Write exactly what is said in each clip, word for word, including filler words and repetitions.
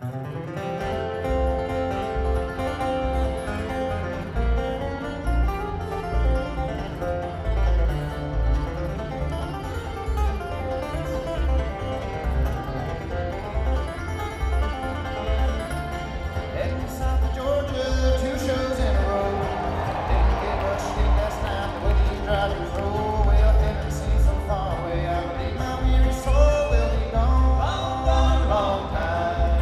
Heading south to Georgia, two shows in a row. Didn't get much sleep last night, the way these drivers roll. Well, heaven seems so far away, I believe my weary soul will be gone a long, long time.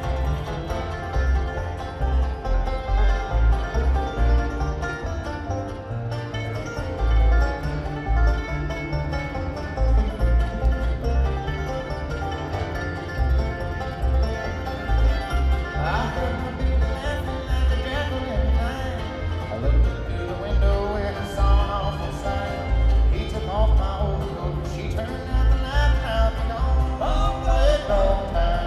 I heard my baby laughing like a jackal in the night. I looked through the window and I saw an awful sight. He took off my overcoat and she turned out the light and I'll be gone a good long time.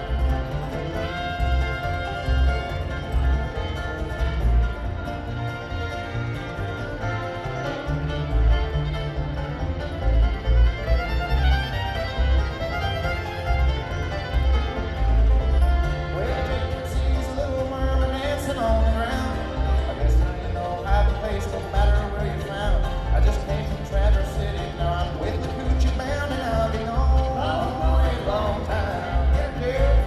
Well, Jacob sees a little worm dancing on the ground. I guess now you know how the place, no matter where you're found. I just came from Traverse City, now I'm with the coochie bound, and I'll be gone a long time. Get it, Jerry?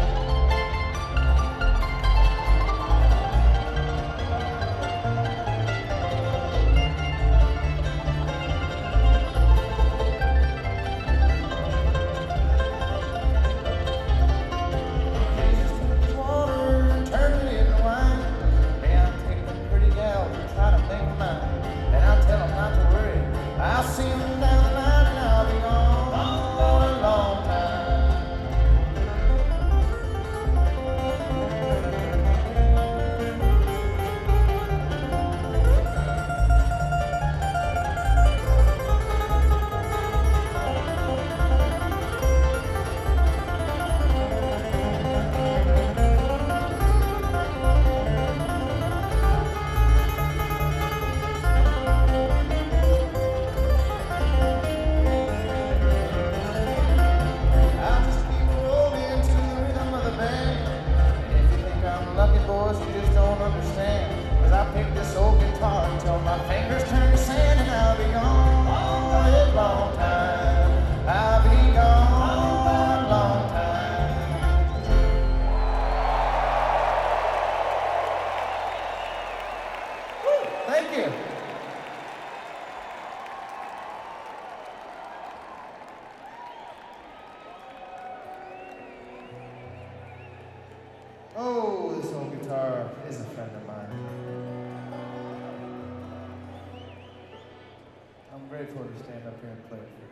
Jesus took his water and turned it into wine. May I take them pretty gals and try to make them mine. And I'll tell them not to worry, I'll see them down the line and I'll be gone a long time. I'll just keep rolling to the rhythm of the band. And if you think I'm lucky, boys, you just don't understand. 'Cause I picked this old guitar until my fingers turn to sand, and I'll be gone a long time. I'll be gone a long time. Woo, thank you. Oh, this old guitar is a friend of mine. I'm grateful to stand up here and play it for you.